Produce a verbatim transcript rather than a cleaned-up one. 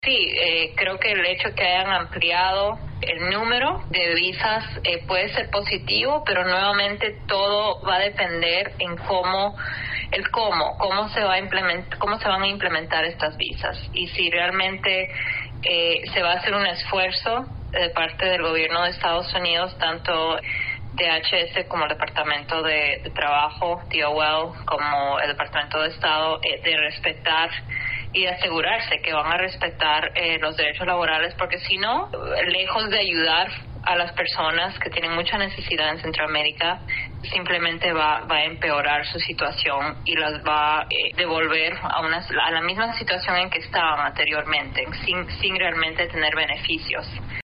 Sí, eh, creo que el hecho que hayan ampliado el número de visas eh, puede ser positivo, pero nuevamente todo va a depender en cómo, el cómo, cómo se va a implementar, cómo se van a implementar estas visas y si realmente eh, se va a hacer un esfuerzo de parte del gobierno de Estados Unidos, tanto D H S como el Departamento de, de Trabajo, D O L, como el Departamento de Estado, eh, de respetar y de asegurarse que van a respetar eh, los derechos laborales, porque si no, lejos de ayudar a las personas que tienen mucha necesidad en Centroamérica, simplemente va, va a empeorar su situación y las va a eh, devolver a, una, a la misma situación en que estaban anteriormente, sin, sin realmente tener beneficios.